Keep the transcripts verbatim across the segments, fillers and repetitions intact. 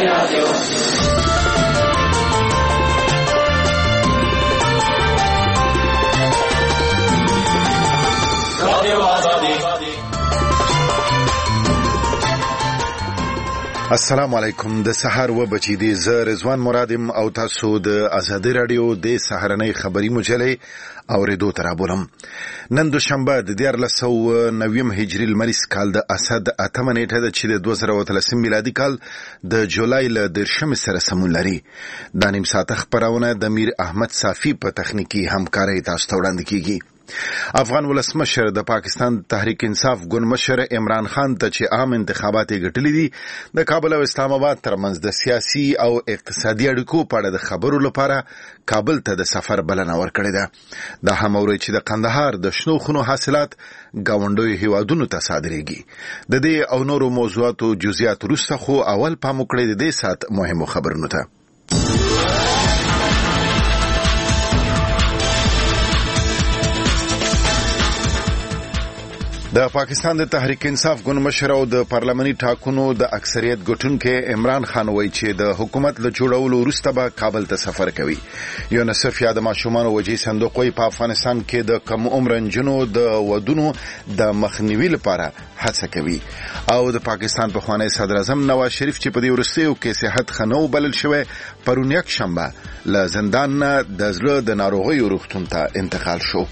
السلام علیکم. د سحر و بچی دی ز رضوان مرادم او تاسو د ازادي رادیو د سحرنۍ خبری مجلې اوریدو ترابولم. نن دوشنبه د دیارلس سوه نویم هجری لمریز کال د اسد اتمه نیټه د چې د دوه زره اتلسم میلادي کال د جولای ل دیرشم سره سمون لري. د نیم ساعت خبرونه د میر احمد صافی په تخنیکی همکارۍ تاسو ته وړاندې کیږي. افغان ولسمشر د پاکستان تحریک انصاف ګوند مشر عمران خان ته چې عام انتخابات ګټلې دي د کابل او اسلام آباد ترمنځ د سیاسي او اقتصادي اړیکو په اړه د خبرو لپاره کابل ته د سفر بلنه ورکړې ده. دا هم اوري چې د قندهار د شنو خونو حاصلات گاونډیو هیوادونو ته صادرېږي. د دې او نورو موضوعاتو جزئیات وروسته خو اول پام وکړئ د دې سات مهمو خبرونو ته. د پاکستان د تحریک انصاف ګوند مشر او د پارلماني ټاکنو د اکثریت ګټونکو عمران خان وایي چې د حکومت له جوړولو وروسته به کابل ته سفر کوي. یونیسف یا د ماشومانو وجې صندوق وایي په افغانستان کې د کم عمر نجونو د ودونو د مخنیوي لپاره هڅه کوي. او د پاکستان پخوانی صدر اعظم نواز شریف چې په دې وروستیو کې صحت ښه نه بلل شوی پرون یک شنبه له زندان نه د زړه د ناروغیو روغتون ته انتقال شو.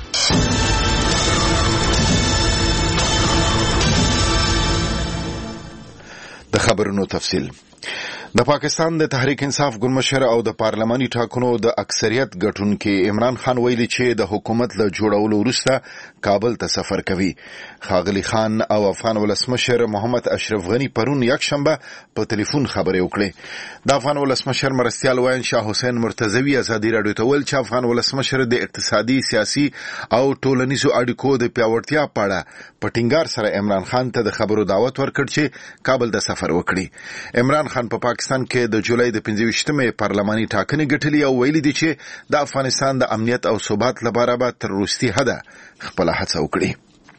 د خبرونو تفصیل. د پاکستان د تحریک انصاف ګوند مشر او د پارلماني ټاکنو د اکثریت ګټونکو عمران خان ویلي چې د حکومت له جوړولو وروسته کابل ته سفر کوي. ښاغلي خان او افغان ولسمشر محمد اشرف غنی پرون یک شنبه په ټلیفون خبرې وکړې. د افغان ولسمشر مرستیال وایي شاه حسین مرتضوی ازادي رادیو ته ویل چې افغان ولسمشر د اقتصادي سیاسي او ټولنیزو اړیکو د پیاوړتیا په اړه په ټینګار سره عمران خان ته د خبرو دعوت ورکړ چې کابل ته سفر وکړي. عمران خان په پاکستان کې د جولای د پنځه ویشتمې پارلماني ټاکنې ګټلې او ویلي دي چې د افغانستان د امنیت او ثبات لپاره به تر وروستي حده خپله هڅه وکړي.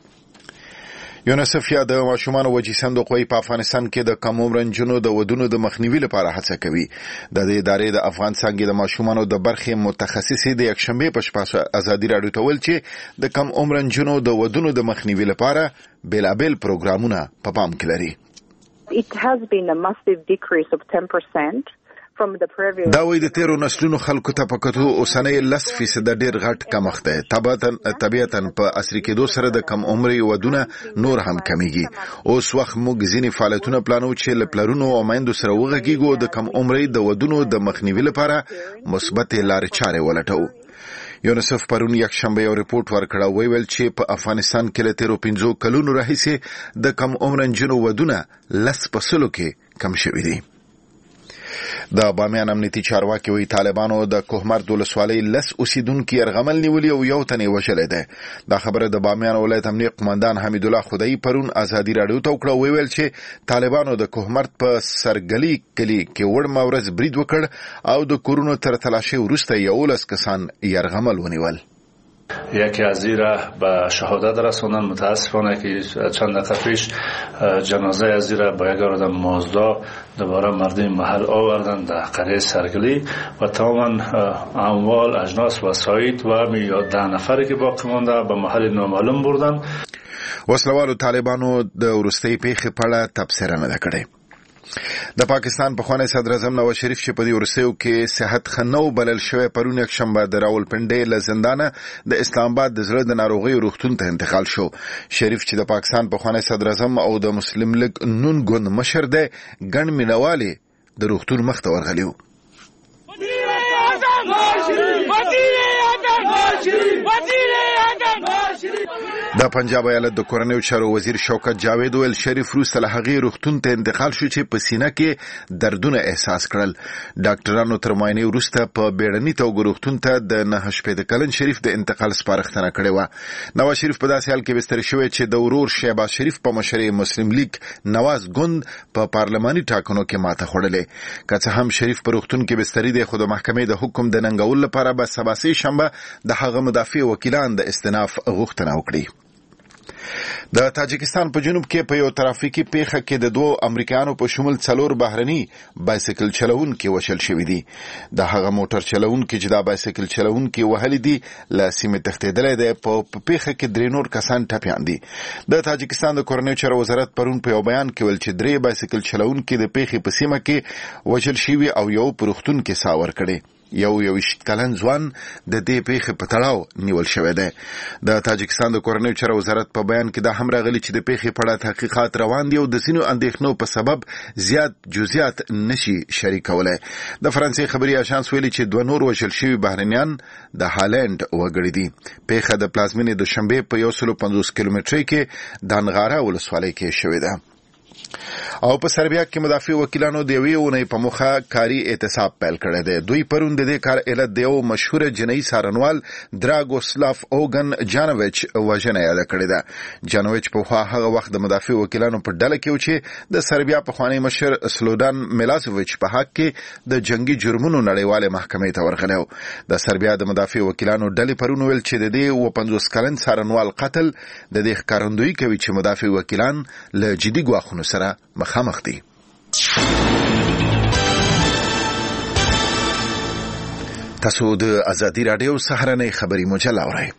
یونیسف یا د ماشومانو وجې صندوق وایي په افغانستان کې د کم عمر نجونو د ودونو د مخنیوي لپاره هڅه کوي. د دې ادارې د افغان څانګې د ماشومانو د برخې متخصصې د یکشنبې په شپه ازادي رادیو ته ویل چې د کم عمر نجونو د ودونو د مخنیوي لپاره بیلابیل پروګرامونه په پام کې لري. It has been a massive decrease of ten percent from the previous. دا وایي د تیرو نسلونو خلکو ته په کتو اوسنۍ لس فیصده ډېر غټ کمښت دی. طبیعتا په عصري کېدو سره د کم عمري ودونه نور هم کمیږي. اوس وخت موږ ځینې فعالیتونه پلانو چې له پلرونو او میندو سره وغږیږو د کم عمري د ودونو د مخنیوي لپاره مثبت لارې چارې ولټوو. یونیسف پرون یک شنبه یو ریپورت ورکړ او ویل چې په افغانستان کې له تیرو پنځو کلونو راهیسې د کم عمر نجونو ودونه لس په سلو کې کم شوي دي. د بامیان امنیتي چارواکي وایي طالبانو د کوهمرد ولسوالۍ لس اوسیدونکي یرغمل نیولي او یو تن یې وژلی دی. دا خبره د بامیان ولایت امنیه قمندان حمید الله خدایي پرون ازادي راډیو ته وکړه او ویل چې طالبانو د کوهمرد په سرګلي کلي کې وړمه ورځ برید وکړ او د کورونو تر تلاشي وروسته یولس کسان یرغمل ونیول. یکی از زیرا به شهادت رساندن. متاسفانه که چند دقیقه پیش جنازه از زیرا با یک آدم مازدا دوباره مردم محل آوردن در قریه سرگلی و تماما اموال اجناس وسایط و ده نفری که باقی مانده به محل نامعلوم بردن. وسلوالو طالبانو د وروستۍ پیښې په اړه تبصره نه ده کړې. د پاکستان پخوانی صدر اعظم نواز شریف چې په دې وروستیو کې صحت ښه نه بلل شوی پرون یک شنبه د راولپنډۍ له زندانه د اسلام آباد د زړه د ناروغیو روغتون ته انتقال شو. شریف چې د پاکستان پخوانی صدر اعظم او د مسلم لیگ نون ګوند مشر دی ګڼ مینوالې د روغتون مخ ته ورغلي وو. د پنجاب ایالت د کورنیو چارو وزیر شوکت جاوید ویل شریف وروسته له هغې روغتون ته انتقال شو چې په سینه کې دردونه احساس کړل. ډاکټرانو تر معاینې وروسته په بیړني توګه روغتون ته د نهه شپېته کلن شریف د انتقال سپارښتنه کړې وه. نواز شریف په داسې حال کې بستر شوی چې د ورور شهباز شریف په مشرۍ مسلم لیگ نواز ګوند په پارلماني ټاکنو کې ماته خوړلې. که څه هم شریف په روغتون کې بستري دی خو د محکمې د حکم د ننګولو لپاره به سبا سه شنبه د هغه مدافع وکیلان د استئناف غوښتنه وکړي. د تاجکستان په جنوب کې په یو ترافیکي پیښه کې د دوه امریکایانو په شمول څلور بهرني بایسکل چلوونکي وشل شوي دي. د هغه موټر چلوونکي چې دا بایسکل چلوونکي وهلي دي له سیمې تښتېدلی دی. په پیښه کې درې نور کسان ټپیان دي. د تاجکستان د کورنیو چارو وزارت پرون په یو بیان کې ویل چې درې بایسکل چلوونکي د پیښې په سیمه کې وشل شوي او یو په روغتون کې ساه ورکړې. یو یویشت کلن ځوان د دې پیښې په تړاو نیول شوی دی. د تاجکستان د کورنیو چارو وزارت په بیان کې دا هم راغلی چې د پیښې په اړه تحقیقات روان دي او د ځینو اندېښنو په سبب زیات جزئیات نشي شریکولی. د فرانسې خبري اژانس ویلي چې دوه نور وژل شوي بهرنیان د هالند وګړي دي. پیښه د پلازمینې دوشنبې په یو سل پنځوس کیلومترۍ کې د انغاره ولسوالۍ کې شوې ده. او په سربیا کې مدافع وکیلانو د یوې اونۍ په موخه کاري اعتصاب پیل کړی دی. دوی پرون د دې کار علت د یو مشهور جنایي څارنوال دراګوسلاف اوګن جانویچ وژنه یاده کړې ده. جانویچ په خوا هغه وخت د مدافع وکیلانو په ډله کې و چې د سربیا پخوانی مشر سلودان میلاسوویچ په حق کې د جنگي جرمونو نړیوالې محکمې ته ورغلی و. د سربیا د مدافع وکیلانو ډلې پرون ویل چې د دې اووه پنځوس کلن څارنوال قتل د دې ښکارندویي کوي چې مدافع وکیلان له جدي ګواښونو سره مخامخ دي. تاسو د ازادي راډیو سهارنۍ خبري مجله اورئ.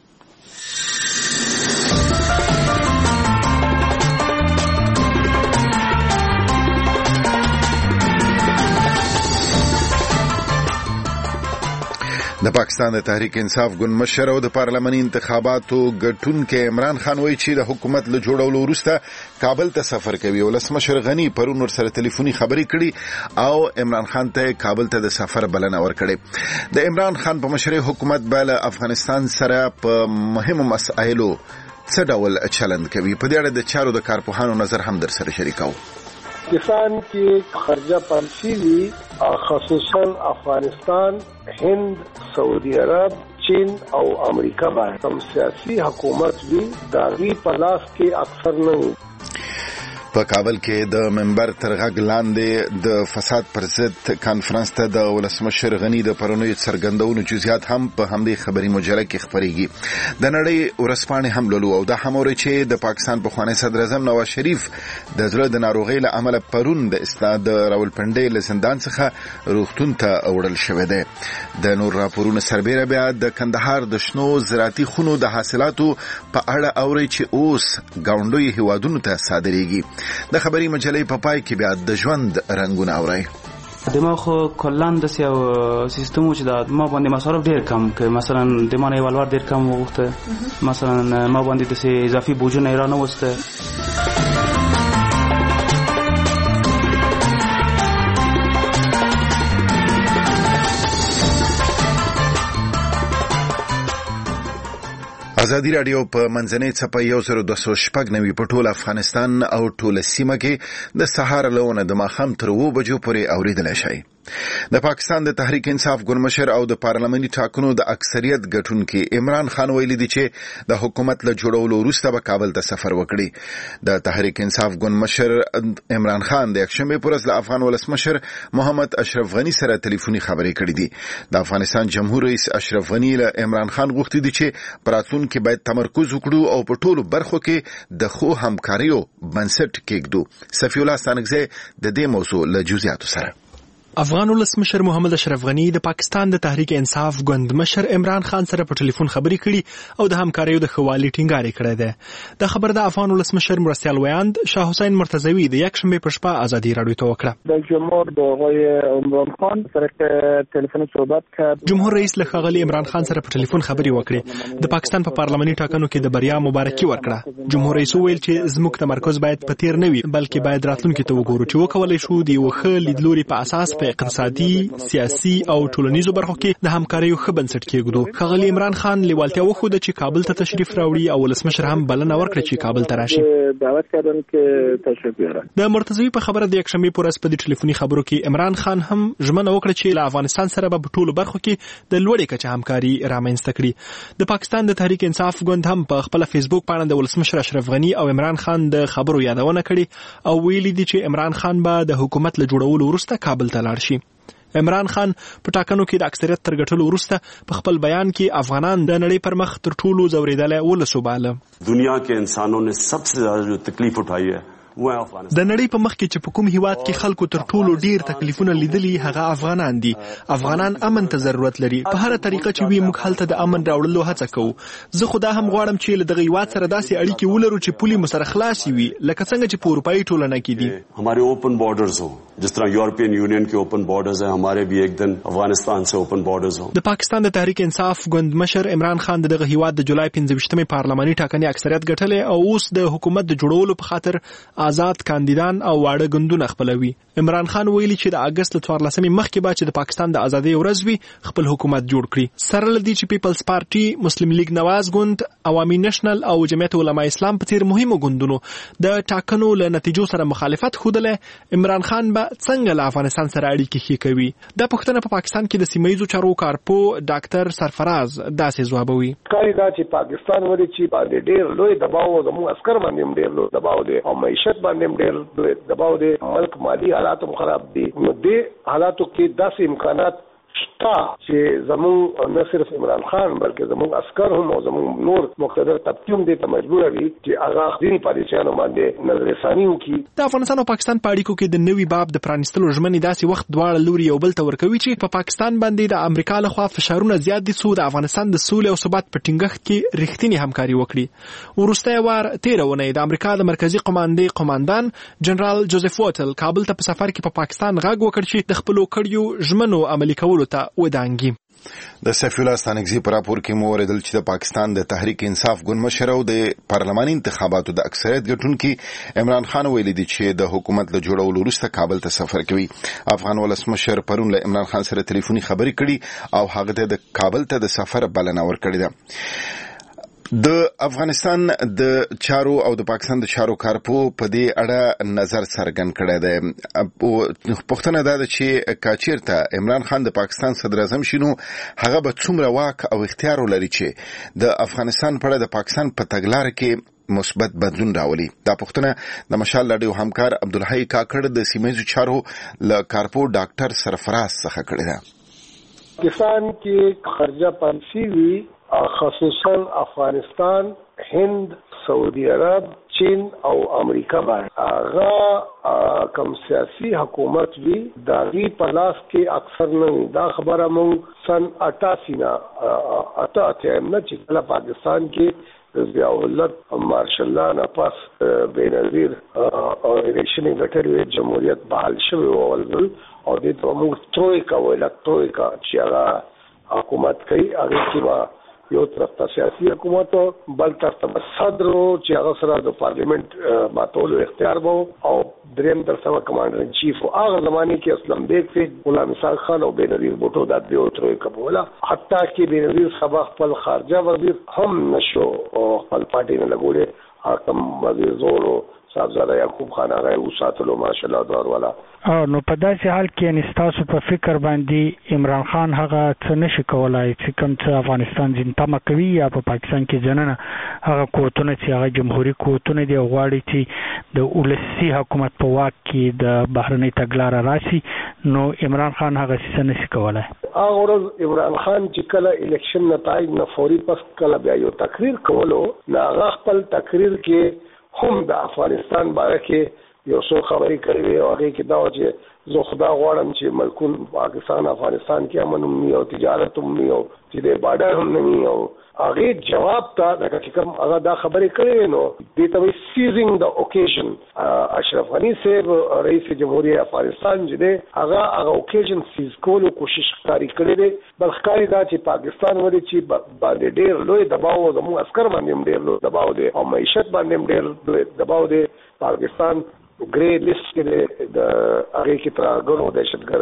د پاکستان د تحریک انصاف ګوند مشر او د پارلماني انتخاباتو ګټونکي عمران خان وایي چې د حکومت له جوړولو وروسته کابل ته سفر کوي. ولسمشر غنی پرون ورسره ټلیفوني خبرې کړي او عمران خان ته کابل ته د سفر بلنه ورکړې. د عمران خان په مشرۍ حکومت به افغانستان سره په مهمو مسایلو څه ډول چلند کوي. په دې اړه د چارو د کارپوهانو نظر هم در سره شریکوو. پاکستان کې خرجه پالیسي وی خصوصا افغانستان، هند، سعودي عرب، چین او امریکا باندې کوم سیاسي حکومت وی داغي په لاس کې اکثر نه. په کابل کې د منبر تر غږ لاندې د فساد پر ضد کانفرنس ته د ولسمشر غنی د پرونیو څرګندونو جزئیات هم په همدې خبري مجله کې خبريږي. د نړۍ ورځپاڼې هم لولو او دا هم اوري چې د پاکستان پخوانی صدر اعظم نواز شریف د زړه د ناروغۍ له امله پرون د استاد راولپنډۍ له زندان څخه روغتون ته وړل شوی دی. د نور راپورونو سربېره بیا د کندهار د شنو زراعتي خونو د حاصلاتو په اړه اوري چې اوس ګاونډي هیوادونو ته صادرېږي. د خبري مجلې په پای کې بیا د ژوند رنگونه اوري. دماغ خو کلان د سیو سیستم چې دا ما باندې مصارف ډیر کم که مثلا د مانه ولور ډیر کم وغوښته، مثلا ما باندې د سي اضافي بوجونه ایران وسته. ازادي راډیو په منځنۍ څپه یو زر دوه سوه شپږ نوي په ټول افغانستان او ټوله سیمه کې د سهار لونه د ماښام تر اووه بجو پورې اوریدلی شئ. د پاکستان د تحریک انصاف ګوند مشر او د پارلماني ټاکنو د اکثریت ګټونکي عمران خان ویلي دي چې د حکومت له جوړولو وروسته به کابل ته سفر وکړي. د تحریک انصاف ګوند مشر عمران خان د یکشنبې پر ورځ له افغان ولسمشر محمد اشرف غنی سره ټلیفوني خبرې کړې دي. د افغانستان جمهور رئیس اشرف غنی له عمران خان غوښتي دي چې پراتون کې باید تمرکز وکړو او په ټولو برخو کې د خو همکاریو بنسټ کېږدو. صفی الله ستانکزی د دې موضوع له جزئیاتو سره. افغان ولسمشر محمد اشرف غنی د پاکستان د تحریک انصاف ګوند مشر عمران خان سره په ټلیفون خبرې کړي او د همکاریو د خوالي ټینګار کړی دی. د خبر د افغان ولسمشر مرستیال ویاند شاه حسین مرتضوی د یکشنبه په شپه ازادي راډیو ته وکړه. د جمهور د آقای عمران خان سره تلیفون صحبت کرد. جمهور رئیس له ښاغلي عمران خان سره په ټلیفون خبرې وکړې. د پاکستان په پارلماني ټاکنو کې د بریا مبارکي ورکړه. جمهور رئیس ویل چې زموږ تمرکز باید په تیر نه وي بلکې باید راتلونکي ته وګورو چې وکولای شو د یو ښه لیدلوري په اساس په اقتصادي، سیاسي او ټولنیزو برخو کې د همکاریو ښه بنسټ کېږدو. ښاغلي عمران خان لیوالتیا وښوده چې کابل ته تشریف راوړي او ولسمشر هم بلنه ورکړه چې کابل ته راشي. دعوت کردن که تشریف بیاره. د مرتضوی په خبره د یکشنبې په ورځ په دې ټلیفوني خبرو کې عمران خان هم ژمنه وکړه چې له افغانستان سره به په ټولو برخو کې د لوړې کچې همکاري رامنځته کړي. د پاکستان د تحریک انصاف ګوند هم په خپل فیسبوک باندې د ولسمشر اشرف غنی او عمران خان د خبرو یادونه کړې او ویلي دي چې عمران خان به د حکومت له جوړولو وروسته کابل ته لاړ شي. عمران خان په ټاکنو کې د اکثریت تر ګټلو وروسته په خپل بیان کې افغانان د نړۍ پر مخ تر ټولو ځورېدلی ولس وباله. دنیا کې انسانوں نے سب سے زیادہ جو تکلیف اٹھائی ہے د نړۍ په مخ کې چې په کوم هیواد کې خلکو تر ټولو ډیر تکلیفونه لیدلي هغه افغانان دي. افغانان امن ته ضرورت لري. په هر طریقه چې وي موږ هلته د امن راوړلو هڅه کوو. زه خو دا هم غواړم چې له دغه هیواد سره داسې اړیکې ولرو چې پولې مو سره خلاصې وي لکه څنګه چې په اروپایي ټولنه کې دي. ہمارے اوپن بارډرز ہو جس طرح یورپین یونین کې اوپن بارډرز ہیں ہمارے بھی ایک دن افغانستان سے اوپن بارډرز ہو. د پاکستان د تحریک انصاف ګوند مشر عمران خان دغه هیواد د جولای پنځه ویشتمې پارلماني ټاکنې اکثریت ګټلې او اوس د حکومت د جوړولو په خاطر آزاد کاندیدان او واړه ګوندونه خپلوي. عمران خان ویلي چې د اگست له څوارلسمې مخکې به چې د پاکستان د ازادۍ ورځ وي خپل حکومت جوړ کړي. سره له دې چې پیپلز پارټي، مسلم لیگ نواز ګوند، عوامي نشنل او جمعیت علماء اسلام په څیر مهمو ګوندونو د ټاکنو له نتیجو سره مخالفت ښودلی، عمران خان به څنګه له افغانستان سره اړیکې ښې کوي؟ دا پوښتنه په پاکستان کې د سیمه ییزو چارو کارپوه ډاکټر سرفراز داسې ځوابوي. ښکاري دا چې پاکستان ولې چې باندې ډېر لوی دباو زموږ عسکر باندې هم ډېر لوی دباو دی او معیشت باندې هم ډېر دباو دی، ملک مالی حالات هم خراب دي. نو دې حالاتو کې داسې امکانات شته چې زموږ نه صرف عمران خان بلکې زموږ عسکر هم او زموږ نور مقتدر طبقې هم دې ته مجبور وي چې هغه ځینې پالیسیانو باندې نظرثاني وکړي. د افغانستان او پاکستان په اړیکو کې د نوي باب د پرانیستلو ژمنې داسې وخت دواړه لوري یو بل ته ورکوي چې په پاکستان باندې د امریکا لخوا فشارونه زیات دي څو د افغانستان د سولې او ثبات په ټینګښت کې رښتینې همکاري وکړي. وروستی وار تېره اونۍ د امریکا د مرکزي قماندې قماندان جنرال جوزف وټل کابل ته په سفر کې په پاکستان غږ وکړ چې د خپلو کړیو ژمنو عملي کولو ته ودانګي. د سیف الله ستانکزي پر راپور کې مو اوریدل چې د پاکستان د تحریک انصاف ګوند مشر او د پارلماني انتخاباتو د اکثریت ګټونکي عمران خان ویلي دي چې د حکومت له جوړولو وروسته کابل ته سفر کوي. افغان ولسمشر پرون له عمران خان سره ټلیفوني خبرې کړي او هغه ته د کابل ته د سفر بلنه ورکړې ده. د افغانستان د چارو او د پاکستان د چارو کارپوه په دې اړه نظر څرګند کړی دی. پوښتنه دا ده چې کاچیرته عمران خان د پاکستان صدر اعظم شینو هغه به څومره واک او اختیار ولري چې د افغانستان په اړه د پاکستان په تګلارې کې مثبت بدلون راولي. دا پوښتنه د مشال راډیو همکار عبدالحی کاکړ د سیمه ییزو چارو له کارپوه ډاکټر سرفراز څخه کړې ده. پاکستان کې خارجه پالیسي وی خصوصا افغانستان، هند، سعودي عرب، چین او امریکا باندې هغه کوم سیاسي حکومت وی داغي په لاس کې اکثر نه دا خبره مونږ سن اٹھاسی نه اته اته نه چې کله پاکستان کې ضیاء الحق مارشل الله نه پاس بینظیر او الیکشن غټر جمهوریت بحال شوی او او د موږ ترویکا ویل ترویکا چې هغه حکومت کوي هغه کې یو طرف ته سیاسي حکومت بل طرف ته صدر چې هغه سره د پارلیمنت ماتولو اختیار وو او دریم طرف ته کمانډر ان چیف هغه زمانه کې اسلم بیگ سے غلام اسحاق خان او بینظیر بوټو د دیو تروي کوله حتی کې بینظیر صباح خپل خارجه وزیر هم نشو او خپل پارټي نه لګولې حاکم وزیر زورو صاحبزاده یعقوب خان هغه وساتلو ماشاءالله دور والا. نو په داسې حال کې نستاسو په فکر باندې عمران خان هغه څه نشي کولای چې کوم څه افغانستان ځین تمه کوي یا په پاکستان کې جننه هغه قوتونه چې هغه جمهوریت قوتونه دی غواړي چې د ولسی حکومت په واک کې د بهرنۍ تګلارې راشي نو عمران خان هغه څه نشي کولای. هغه ورځ عمران خان چې کله الیکشن نتایج نه فوري پس کله بیا یو تقریر کولو نه هغه خپل تقریر کې هم د افغانستان باره کې یو څو خبرې کړې او هغه کې دا چې زه خدا غواړم چې ملکون پاکستان افغانستان کې امن هم او تجارت هم او چې د بارډر هم نه او هغه جواب ته دا چې کوم هغه دا خبرې کړې نو د ته سیزینګ د اوکیشن اشرف غنی صاحب رئیس جمهوریت افغانستان چې هغه هغه اوکیشن سیز کولو کوشش کاری کړې ده بل ښکاري دا چې پاکستان ولې چې باندې ډېر لوی دباو زموږ عسکر باندې هم ډېر لوی دباو دی او معیشت باندې هم ډېر لوی دباو دی. پاکستان ګری لیست کې د هغه کې ترغړو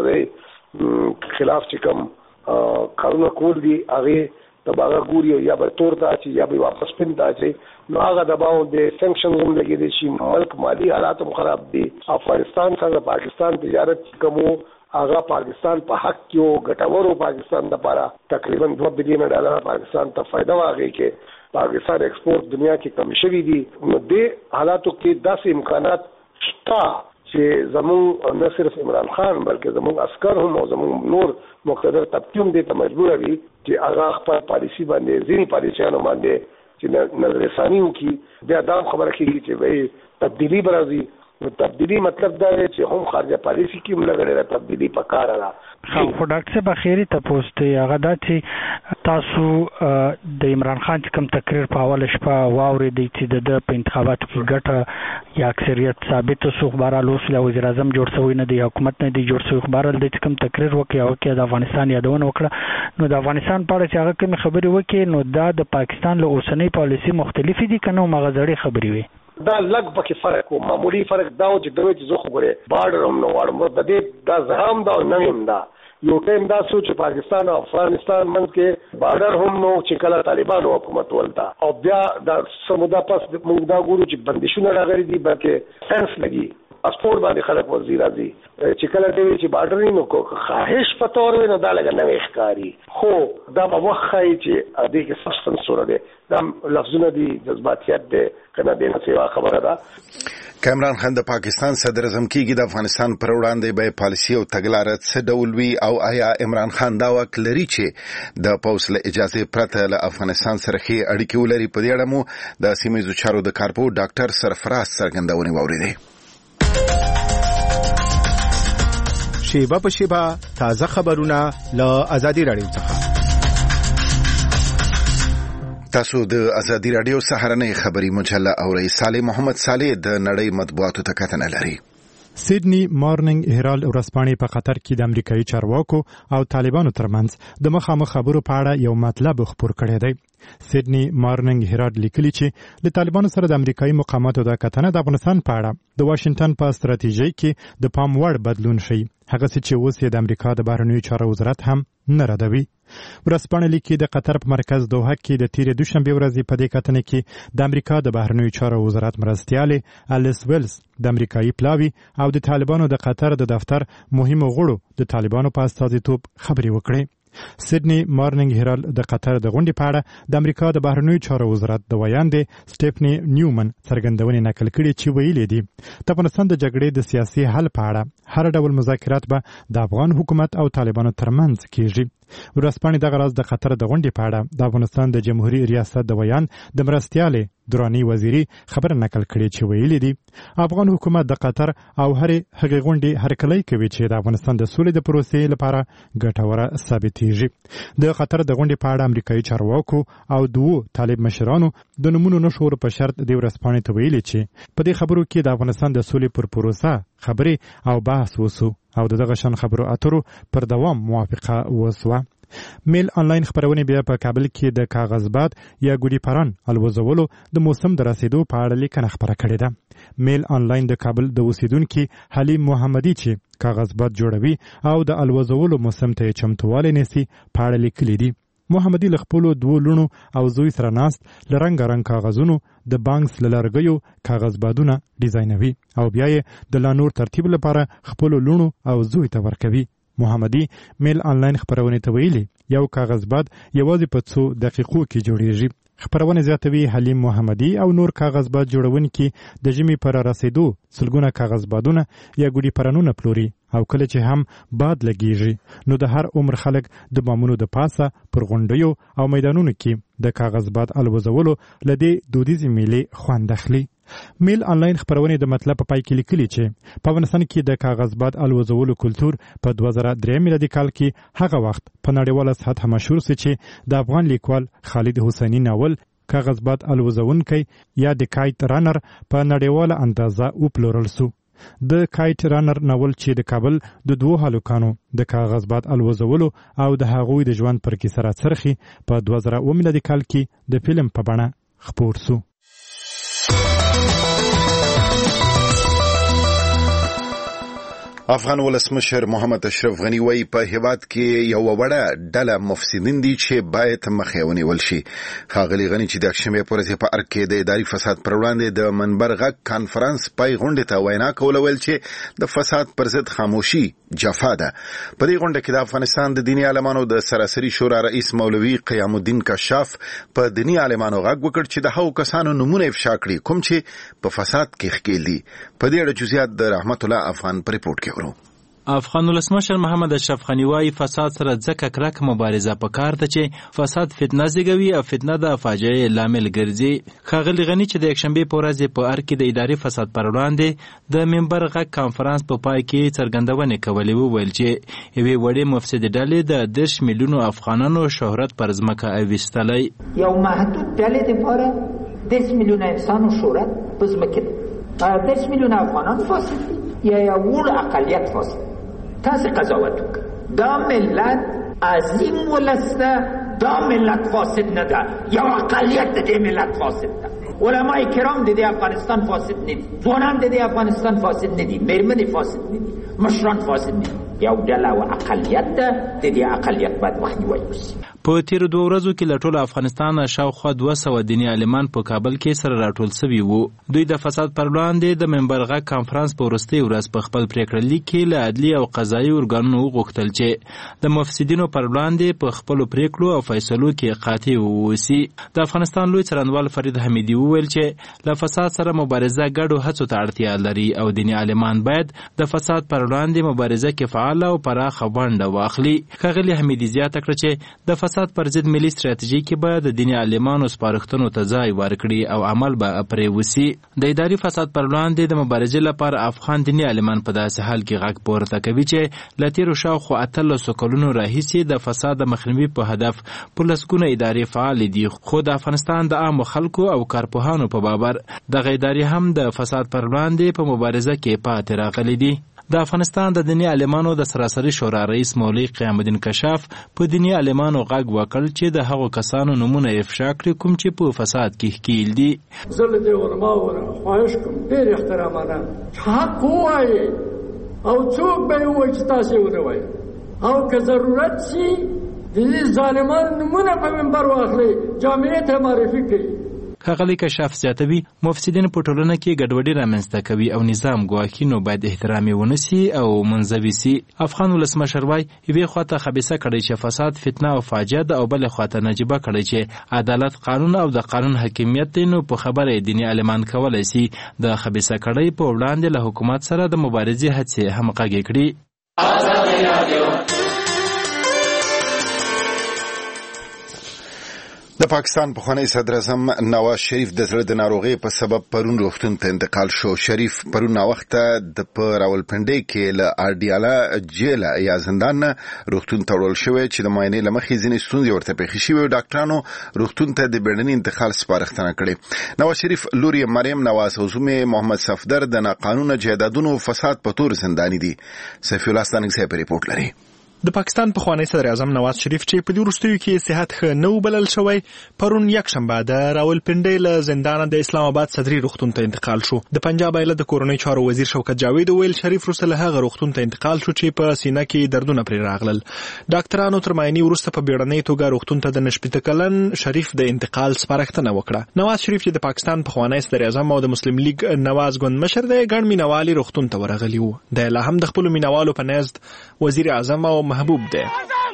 دهشتګردۍ خلاف چې کوم قانون کول دي هغه تباغه ګوري یا به تور ته چې یا به واپس پنده چې نو هغه دباو د سنکشن هم لګي دي چې ملک مالی حالات هم خراب دي. افغانستان څنګه پاکستان تجارت کومو هغه پاکستان په حق کې ګټورو پاکستان لپاره تقریبا دوه بلین ډالر پاکستان ته فائدہ واغی کې پاکستان ایکسپورت دنیا کې کم شوی دي. نو د حالاتو کې داسې امکانات شته چې زموږ نه صرف عمران خان بلکې زموږ عسكر هم او زموږ نور مقتدر طبقه دې ته مجبور دي چې هغه خپل پالیسی باندې ځینی پالیسیانو باندې چې نظر ثاني وکړي بیا دا خبره کیږي چې وای تبدیلی برازي نو تبدیلی مطلب دا دی چې هم خارجه پالیسی کې موږ غواړو تبدیلی پکاره را خو ډاکټر صاحب اخیری تاسو ته هغه دا چې تاسو د عمران خان کوم تقریر په حواله شپه واوري دي چې د په انتخاباتو کې ګټه یا اکثریت ثابت شو خبره لوسله وزیر اعظم جوړ شوی نه دی حکومت نه دی جوړ شوی خبره د کوم تقریر وکي او کې د افغانستان یادونه وکړه نو د افغانستان په اړه چې هغه کوم خبري وکي نو دا د پاکستان له اوسنۍ پالیسی مختلف دي کنه مغزړي خبري وي دا لږ پکې فرق و معمولی فرق دا و چې دوی چې زه خو ګورې بارډر هم نه غواړم د دې دا زهم دا نه هم دا یو ټیم دا سوچ پاکستان او افغانستان منځ کې بارډر هم نو چې کله طالبانو حکومت ولتا او بیا دا سمودا پس موږ دا ګورو چې بندیشونه راغلي دي بلکې سنس لګي پاسپورت باندې خلک ورزي راځي چې کله دوی چې بارډر نه کو خواهش په تور نه دا لګ نه ښکاری خو دا په وخت چې دې کې سخت سنسور دی دا لفظونه دي جذباتيات دي کنه دې څه خبره ده عمران خان د پاکستان صدر اعظم کیږي د افغانستان پر وړاندې به پالیسی او تګلارې څه ډول وي او آیا عمران خان دا وک لري چې د پولیس له اجازه پرته له افغانستان سره خي اړیکې ولري په دې اړه مو د سیمې چارو د کارپو ډاکټر سرفراز څرګندونې ووري شیبه په شیبه تازه خبرونه له ازادي رادیو څخه تاسو د ازادي رادیو سهارنۍ خبري مجله اورئ صالح محمد صالح د نړۍ مطبوعاتو ته کتنه لري سیدنی مارننګ هرالد ورځپاڼې په قطر کې د امریکایي چارواکو او طالبانو ترمنځ د مخامخ خبرو په اړه یو مطلب خبر کړی دی سیدنی مارننګ هرالد لیکلي چې د طالبانو سره د امریکایي مقاماتو د کتنه د افغانستان په اړه د واشنگټن په ستراتیژي کې د پام وړ بدلون شي هغه چې اوس د امریکا د بهرنیو چارو وزارت هم نه ردوي ورځپاڼې لیکي د قطر په مرکز دوحه کې د تیرې دوشنبه ورځې په دې کتنه کې د امریکا د بهرنیو چارو وزارت مرستیاله الیس ویلز د امریکایي پلاوی او د طالبانو د قطر د دفتر مهمو غړو د طالبانو په استازیتوب خبري وکړي سیدنی مارننګ هرالد د قطر د غونډې په اړه د امریکا د بهرنیو چارو وزارت د ویاندې سټیفنی نیومن څرګندونې نقل کړي چې ویلي دي د افغانستان د جګړې د سیاسي حل په اړه هر ډول مذاکرات به د افغان حکومت او طالبانو ترمنځ کیږي ورځپاڼې دغه راز د قطر د غونډې په اړه د افغانستان د جمهوریت ریاست د ویان د مرستیاله درانی وزیری خبر نقل کړي چې ویلي دي افغان حکومت د قطر او هر هغه غونډې هرکلی کوي چې د افغانستان د سولې د پروسې لپاره ګټوره ثابتېږي د قطر د غونډې په اړه امریکایي چارواکو او دوه طالب مشرانو د نمونو نشور په شرط د ورځپاڼې ته ویلي چې په دې خبرو کې د افغانستان د سولې پر پروسه خبرې او بحث وسو او دغه شان خبرو اترو پر دوام موافقه وسوه میل آنلاین خبرونه بیا په کابل کې د کاغذباد یا ګوډي پران الوزولو د موسم د رسیدو په اړه لیکنه خبره کړې ده میل آنلاین د کابل د اوسیدونکو حلیم محمدي چې کاغذباد جوړوي او د الوزولو موسم ته چمتواله نسی په اړه لیکلي دي محمدي لخپلو دوه لونو او زوی سره ناست لرنګ رنګ کاغذونو د بانکس لرګیو کاغذبادونه ډیزاینوي او بیا یې د لانور ترتیب لپاره خپلو لونو او زوی ته ورکوي محمدي میل آنلاین خبرونه ته ویلي یو کاغذباد یوازې په څو دقیقو کې جوړیږي خبرونه زیاتوي حلیم محمدي او نور کاغذباد جوړونکي د جمی پر رسیدو سلګونه کاغذبادونه یا ګوډي پرانونه پلوري او کله چې هم باد لګیږي نو د هر عمر خلک د بامونو د پاسه پر غونډیو او میدانونو کې د کاغذباد الوزولو لدی دودیزي میلې خوند اخلي میل آنلاین خبرونه د مطلب په پای کې لیکلي چې په افغانستان کې د کاغذباد الوزولو کلچر په دوه زره درې میلادي کال کې هغه وخت په نړیواله سطح مشهور شو چې د افغان لیکوال خالد حسینی ناول کاغذباد الوزونکي یا د کایټ رانر په نړیواله اندازه وپلورل شو د کایټ رانر ناول چې د کابل د دوه هلکانو د کاغذباد الوزولو او د هغوی د ژوند پر کې سره څرخي په دوه زره اووه میلادي کال کې د فلم په بڼه خپور شو افغان ولسمشر محمد اشرف غنی وایي په هیواد کې یو وړه ډله مفسدین دي چې باید مخه ونیول شي. ښاغلي غنی چې د شنبه پر ورځ په ارګ کې د اداري فساد پر وړاندې د منبر غږ کانفرنس پای غونډه ته وینا کوله، ویل چې د فساد پر ضد خاموشي جفا ده. په دې غونډه کې د افغانستان د دینی عالمانو د سراسري شورا رئیس مولوي قیام الدین کشاف په دینی عالمانو غږ وکړ چې د هغو کسانو نمونه افشا کړي کوم چې په فساد کې ښکېل دي. په دې اړه جزئیات د رحمت الله افغان په ریپورت کې ورو. افغان ولسمشر محمد اشرف غنی وايي فساد سره ځکه کرک مبارزه پکار ده چې فساد فتنه زیږوي او فتنه د فاجعې لامل ګرځي. ښاغلي غنی چې د یکشنبه په ورځ په ارګ کې د اداري فساد پر وړاندې د منبر غږ کانفرنس په پای کې څرګندونه کولې، وویل چې یوې وړې مفسد ډلې د دېرش میلیونو افغانانو شهرت پر ځمکه اویستلی. یو محدود ډلې لپاره دېرش میلیونه انسانو شهرت په ځمکه، دېرش میلیونه افغانان فاسد دي یا یو وړ اقلیت فاسد. تاسو قضاوت وکړئ دا ملت عظیم ولسته، دا ملت فاسد نه ده، یو اقلیت د دې ملت فاسد ده. علماء کرام د دې افغانستان فاسد نه دي، ځوانان د دې افغانستان فاسد نه دي، میرمنې فاسد نه دي، مشران فاسد نه دي. یو ډله او اقلیت ده، د دې اقلیت باید مخنیوی وشي. په تیرو دوه ورځو کې له ټول افغانستان شاوخوا دوه سوه دیني عالمان په کابل کې سره راټول سوي وو. دوی د فساد پر وړاندې د منبر غږ کانفرنس په وروستۍ ورځ په خپل پریکړه لیک کې له عدلي او قضایي ارګانونو وغوښتل چې د مفسدینو پر وړاندې په خپلو پریکړو او فیصلو کې قاطع واوسي. د افغانستان لوی څارنوال فرید حمیدي وویل چې له فساد سره مبارزه ګډو هڅو ته اړتیا لري او دیني عالمان باید د فساد پر وړاندې مبارزه کې فعال او پراخه ونډه واخلي. ښاغلي حمیدي زیاته کړه چې د فساد پر ضد ملي ستراتیژي کې به د دیني عالمانو سپارښتنو ته ځای ورکړي او عمل به پرې وسي. د اداري فساد پر وړاندې د مبارزې لپاره افغان دیني عالمان په داسې حال کې غږ پورته کوي چې له تېرو شاوخوا اتلسو کلونو راهیسې د فساد د مخنیوي په هدف په لسګونه ادارې فعالې دي، خو د افغانستان د عامو خلکو او کارپوهانو په باور دغه ادارې هم د فساد پر وړاندې په مبارزه کې پاتې راغلي دي. د افغانستان د دیني عالمانو د سراسري شورا رئیس مولوي قیام الدین کشاف په دیني عالمانو غږ وکړ چې د هغو کسانو نمونه افشا کړي کوم چې په فساد کې ښکیل دي. زه له دې علماو نه خواهش کوم ډېر احترامانه چې حق ووایي او څوک به یې ووایي چې تاسې ونه وایي، او که ضرورت شي د دې ظالمانو نمونه په منبر واخلئ، جامعې ته معرفي کړي. ښاغلی کشاف زیاتوي مفسدین په ټولنه کې ګډوډي رامنځته کوي او نظام ګواښي نو باید احترام یې ونه سي او منځوي سي. افغان ولسمشر وایي یوې خواته خبیثه کړی چې فساد فتنه او فاجعه ده او بلې خواته نجیبه کړی چې عدالت قانون او د قانون حاکمیت دی، نو په خبره یې دیني عالمان کولی سي د خبیثه کړۍ په وړاندې له حکومت سره د مبارزې هڅې همغږې کړي. د پاکستان پخوانی صدر اعظم نواز شریف د زړه د ناروغۍ په سبب پرون روغتون ته انتقال شو. شریف پرون ناوخته د په راولپنډۍ کې له اډیاله جیل یا زندان نه روغتون ته وړل شوی چې د معاینې له مخې ځینې ستونزې ورته پېښې شوې او ډاکټرانو روغتون ته د بیړني انتقال سپارښتنه کړې. نواز شریف لور یې مریم نواز او زوم محمد صفدر د ناقانونه جایدادونو فساد په تور زنداني دي. سیفي الله ستانکزی په ریپورټ لري. د پاکستان پخوانی صدر اعظم نواز شریف چې په دې وروستیو کې صحت ښه نه وبلل شوی پرون یکشنبه د راولپنډۍ له زندانه د اسلام آباد صدري روغتون ته انتقال شو. د پنجاب ایالت د کورنۍ چارو وزیر شوکت جاوید ویل شریف وروسته له هغه روغتون ته انتقال شو چې په سینه کې دردونه پرې راغلل. ډاکټرانو تر معاینې وروسته په بیړنۍ توګه روغتون ته د نشپته کلن شریف د انتقال سپارښتنه وکړه. نواز شریف چې د پاکستان پخوانی صدر اعظم او د مسلم لیگ نواز ګوند مشر دی ګڼ مینوالي روغتون ته ورغلي وو. د لا هم د خپل مینوالو په نزد وزیر اعظم او محبوب دی.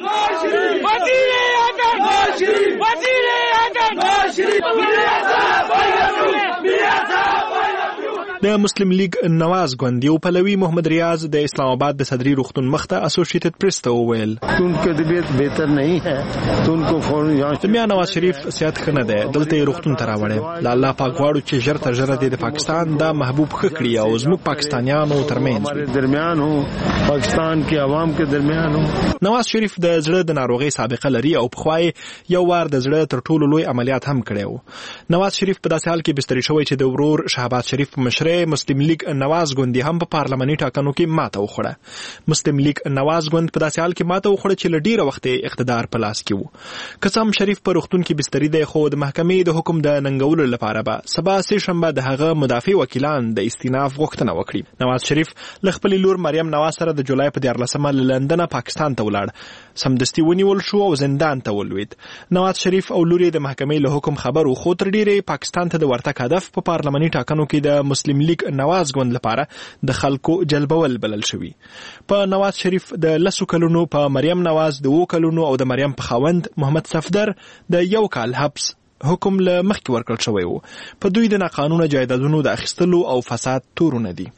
د مسلم لیگ نواز ګوند یو پلوي محمد ریاض د اسلام آباد د صدري روغتون مخته اسوسییټډ پریس ته وویل उनकी तबीयत बेहतर नहीं है तो उनको फौरन यहाँ د میا نواز شریف صحت ښه نه دی، دلته یې روغتون ته راوړی. د الله پاک غواړو چې ژر تر ژره د پاکستان دا محبوب ښه کړي او زموږ پاکستانیانو ترمنځ درمیان هو پاکستان کې عوام کې درمیان هو. نواز شریف د زړه د ناروغۍ سابقه لري او پخوا یو وار د زړه تر ټولو لوی عملیات هم کړی و. نواز شریف په داسې حال کې بستري شوی چې د ورور شهباز شریف په مشرۍ مشرتي مسلم لیگ نواز ګوند هم په پارلماني ټاکنو کې ماته وخوړه. مسلم لیگ نواز ګوند په داسې حال کې ماته وخوړه چې له ډیره وخت اقتدار په لاس کې وو. قسم شریف په روغتون کې بستري دی، خو د محکمې د حکم د ننګولو لپاره به سبا سه شنبه د هغه مدافع وکیلان د استیناف غوښتنه وکړي. نواز شریف له خپل لور مریم نواز سره د جولای په دیارلسمه له لندن پاکستان ته ولاړ، سمدستي ونیول شو او زندان ته ولوید. نواز شریف او لور د محکمې له حکم خبر وو، خو تر ډیره پاکستان ته د ورتګ هدف په پارلماني ټاکنو کې د مسلم لیگ نواز ګوند لپاره د خلکو جلبول بلل شوی. په نواز شریف د لسو کلونو، په مریم نواز د اوو کلونو او د مریم په خاوند محمد صفدر د یو کال حبس حکم له مخکې ورکړل شوی وو. په دوی د ناقانونه جایدادونو د اخیستلو او فساد تورونه دي.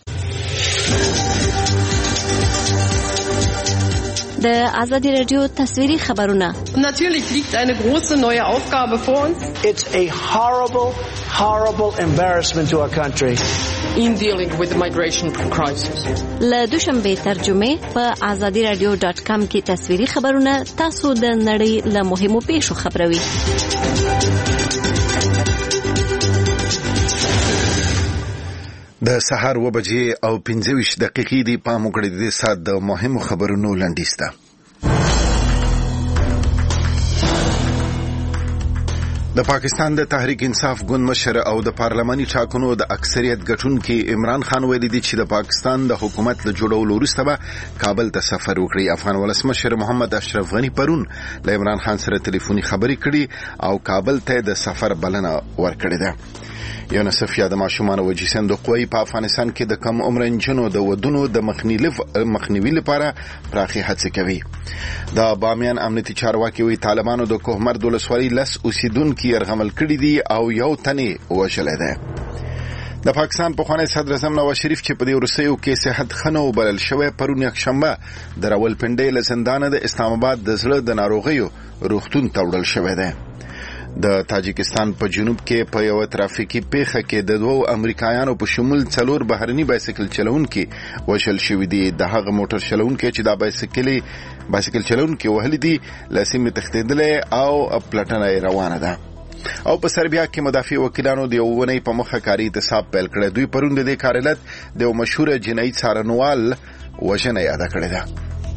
د آزادی رادیو تصویری خبرونه. Natürlich liegt eine große neue Aufgabe vor uns. It's a horrible, horrible embarrassment to our country. In dealing with the migration crisis. له دوشنبه ترجمه په آزادی رادیو ډاټ کام کې تصویری خبرونه تاسو د نړۍ له مهمو پیښو خبروي. د سهار و بجې او پنځه ویشت دقیقې دی. پام وکړئ د سات د مهمو خبرونو لنډیز ته. د پاکستان د تحریک انصاف ګوند مشر او د پارلماني ټاکنو د اکثریت ګټونکي عمران خان ویلي دی چې د پاکستان د حکومت له جوړولو وروسته به کابل ته سفر وکړي. افغان ولسمشر محمد اشرف غنی پرون له عمران خان سره ټلیفوني خبرې کړي او کابل ته د سفر بلنه ورکړې ده. یونیسف یا د ماشومان او جی صندوق په افغانستان کې د کم عمر انجنونو د ودونو د مخنیوي لپاره پراخي هڅې کوي. د بامیان امنیتي چارواکي وی طالبانو د کوهمرد ولسوالۍ لس اوسیدونکو يرغمل کړي دي او یو تنې وژل دی. د پاکستان پخوانی صدر اعظم نواز شریف چې په دې وروستیو کې صحت خنو بلل شوی پرون یک شنبه د راولپنډۍ له زندان د اسلام آباد د زړه د ناروغیو روغتون ته وړل شوی دی. د تاجکستان په جنوب کې په یو ترافیکي پیښه کې د دوو امریکایانو په شمول څلور بهرني بایسکل چلونکي وژل شوي دي. د هغه موټر چلونکي چې دا بایسکل بایسکل چلونکي وهلي دي له سیمې تښتېدلی او پلټنه روانه ده. او په سربیا کې مدافع وکیلانو د یو ونې په مخه کاري اعتصاب پیل کړی. دوی پرون د دې کار علت د یو مشهور جنایي څارنوال وژنه یاده کړې ده.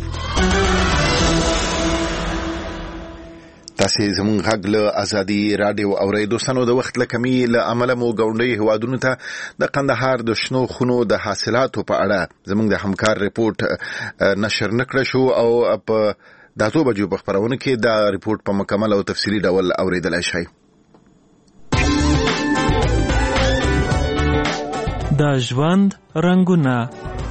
تاسې زموږ غږ له ازادي راډیو اورئ. دوستانو د وخت له کمي له امله مو ګاونډیو هیوادونو ته د قندهار د شنو خونو د حاصلاتو په اړه زموږ د همکار ریپورت نشر نه کړی شو او په د اتو بجو په خپرونه کې دا ریپورت په مکمل او تفصیلي ډول اوریدلای شئ. د ژوند رنګونه.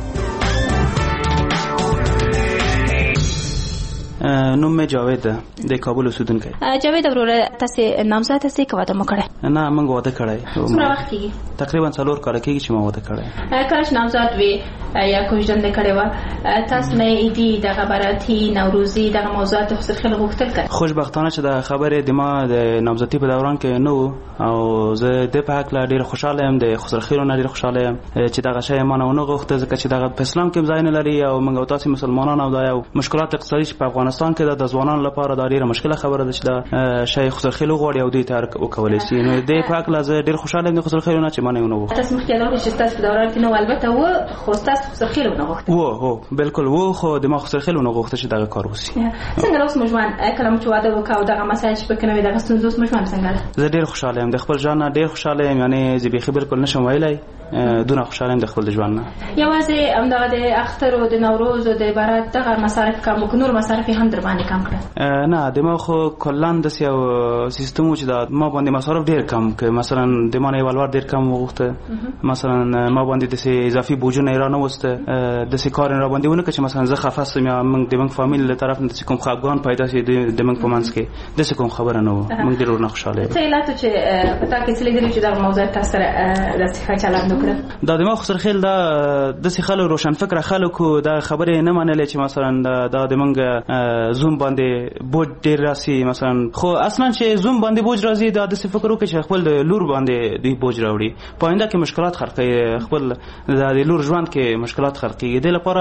نوم مې جاوید ده، د کابل اوسیدونکی. جاوید وروره تاسو نامزد تاسو کومه واده مکړه؟ نه موږ واده کړی. څومره وخت کېږي؟ تقریبا څلور کال کېږي چې ما واده کړی. کله چې نامزد وي یا کوژدنه کړې و تاسو نه ایدي د خبراتي نوروزي د موضوعات خو خلک غوښتل کړ. خوشبختانه چې د خبرې د ما د نامزدۍ په دوران کې نو او زه د په حق لا ډیر خوشاله یم، د خسرخیرو نه ډیر خوشاله یم چې دغه شی ما نه غوښته ځکه چې دغه په اسلام کې ځای نه لري او موږ تاسو مسلمانان او دا یو مشکلات اقتصادي چې په افغانستان کې د ځوانانو لپاره دا ډیره مشکله خبره ده چې دا شی خسرخیرو غوړي او د تارک وکولای شي. نو د په حق لا زه ډیر خوشاله یم د خسرخیرو نه چې ما نه غوښته. تاسو مخکې دا چې تاسو په دوران کې نو البته و خو تاسو خسرخیرو نه غوښته. و هو بالکل و خو د ما خسرخیرو نه غوښته چې دغه کار وشي. څنګه اوس مجمن کلام چې واده وکاو دغه مسایل چې پکې نوې دغه ستونزې مجمن څنګه؟ زه ډیر خوشاله یم د خپل ځان نه ډیر خوشاله یم، یعنی زه به بالکل نشم ویلای دونه خوشاله یم د خپل ژوند نه. یوازې همدغه د اختر او د نوروز او د برات دغه مصارف کم او نور مصارف هم در باندې کم کړل. نه د ما خو کلان د یو سیستم چې دا ما باندې مصارف ډیر کم ک مثلا د ما نه ولور ډیر کم وغوښته، مثلا ما باندې د اضافي بوجونه ایران وسته د سې کار را باندې ونه چې مثلا زه خفاسم یا موږ د موږ فامیل له طرف نه کوم خپګان پیدا شي د موږ په منځ کې د څه کوم خبره نه و. موږ ډیر نه خوشاله یو. څه علت چې پتا کې څه لیدل چې دا موضوع تاسو سره د څه چلند وکړه؟ دا د ما خسر خیل دا د څه خلک روشن فکر خلکو دا خبره نه منل چې مثلا دا د موږ زوم باندې بوج ډیر راسي مثلا، خو اصلا چې زوم باندې بوج راځي دا د څه فکر وکړي چې خپل لور باندې دوی بوج راوړي. پاینده کې مشکلات خلقي خپل د لور ژوند کې مشکلات خلقي د لپاره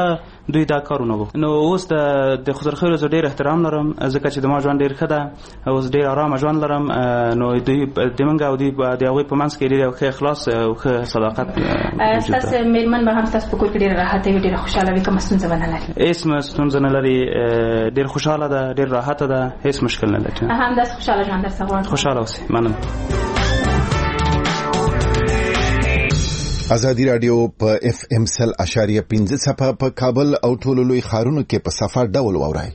دوی دا کارونه وو. نو اوس د د خضرخیرو زه ډېر احترام لرم ځکه چې د ما ژوند ډېر ښه ده، اوس ډېر ارامه ژوند لرم. نو دوی د موږ او دوی د هغوی په منځ کې ډېر ښه اخلاص او ښه صداقت. ستاسو مېرمن به هم ستاسو په کور کې ډېره راحته وي، ډېره خوشحاله وي، کومه ستونزه به نه لري؟ هېڅ ستونزه نه لري، ډېر خوشحاله ده، ډېر راحته ده، هېڅ مشکل نه لري. همداسې خوشحاله ژوند درڅخه غواړم. خوشحاله اوسئ. مننه. ازادي رادیو په اف ام سل اشاریه پنځه صفه په کابل او ټولو لوی ښارونو کې په صفه ډول واورئ.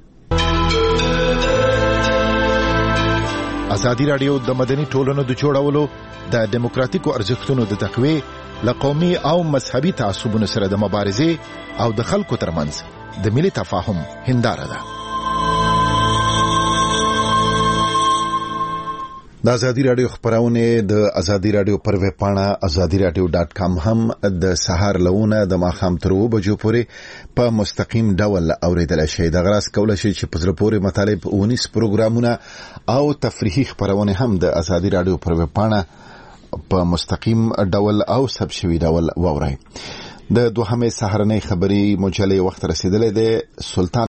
ازادي رادیو د مدني ټولنو د جوړولو، د دیموکراتیکو ارزښتونو د تقویې، له قومي او مذهبي تعصبونو سره د مبارزې او د خلکو ترمنځ د ملي تفاهم هنداره ده. د ازادي رادیو خبرونه د ازادي رادیو پر ویب پاڼه ازادي رادیو ډاټ کام هم د سهار لونه د ماخام تر و بجو پورې په مستقیم ډول اوریدل شي. د غراس کول شي چې په زړه پورې مطالب اونیس پروګرامونه او تفریحي خبرونه هم د ازادي رادیو پر ویب پاڼه په مستقیم ډول او سب شوی ډول واوري. د دوهمه سهارنۍ خبري مجلې وخت رسیدلې ده. سلطان